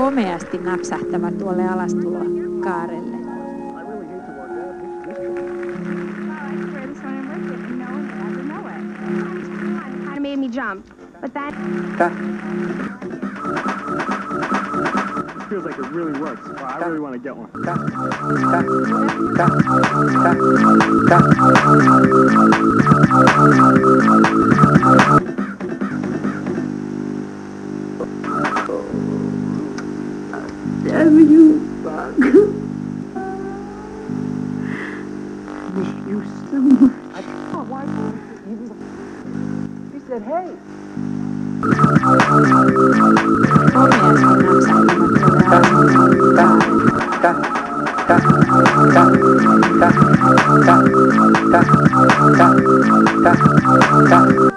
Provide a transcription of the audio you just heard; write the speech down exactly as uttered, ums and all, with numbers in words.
komeasti napsahtava tuolle alastulokaarelle. Made me jump, but that feels like it really works. Wow, I really want to get one. Damn you, fuck. I miss you so much. Oh, why? He said, hey. Komeasti napsahtava tuolle alastulokaarelle.